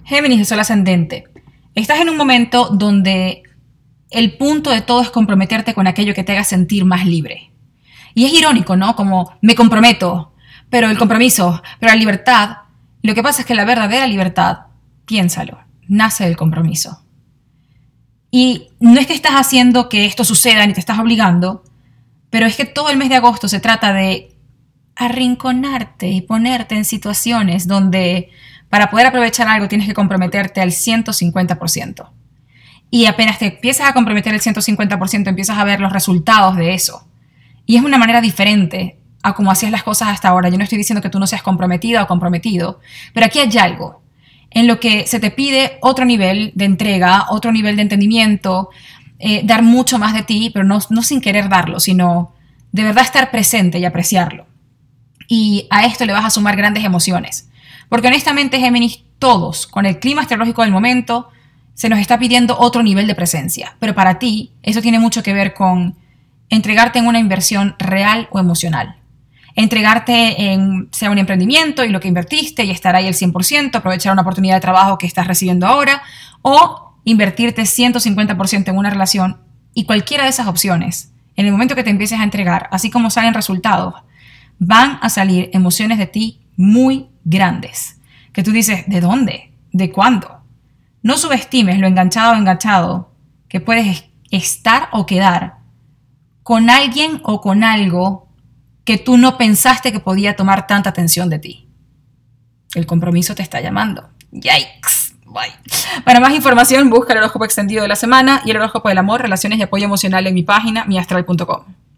Géminis de sol ascendente. Estás en un momento donde el punto de todo es comprometerte con aquello que te haga sentir más libre. Y es irónico, ¿no? Como me comprometo, pero el compromiso, pero la libertad. Lo que pasa es que la verdadera libertad, piénsalo, nace del compromiso. Y no es que estás haciendo que esto suceda ni te estás obligando, pero es que todo el mes de agosto se trata de arrinconarte y ponerte en situaciones donde para poder aprovechar algo tienes que comprometerte al 150%. Y apenas te empiezas a comprometer el 150%, empiezas a ver los resultados de eso. Y es una manera diferente a cómo hacías las cosas hasta ahora. Yo no estoy diciendo que tú no seas comprometida o comprometido, pero aquí hay algo en lo que se te pide otro nivel de entrega, otro nivel de entendimiento, dar mucho más de ti, pero no sin querer darlo, sino de verdad estar presente y apreciarlo. Y a esto le vas a sumar grandes emociones. Porque honestamente, Géminis, todos, con el clima astrológico del momento, se nos está pidiendo otro nivel de presencia. Pero para ti, eso tiene mucho que ver con entregarte en una inversión real o emocional. Entregarte en, sea un emprendimiento y lo que invertiste y estar ahí el 100%, aprovechar una oportunidad de trabajo que estás recibiendo ahora, o invertirte 150% en una relación. Y cualquiera de esas opciones, en el momento que te empieces a entregar, así como salen resultados, van a salir emociones de ti muy grandes. Que tú dices, ¿de dónde? ¿De cuándo? No subestimes lo enganchado o enganchado que puedes estar o quedar con alguien o con algo que tú no pensaste que podía tomar tanta atención de ti. El compromiso te está llamando. Yikes. Bye. Para más información, busca el horóscopo extendido de la semana y el horóscopo del amor, relaciones y apoyo emocional en mi página, miastral.com.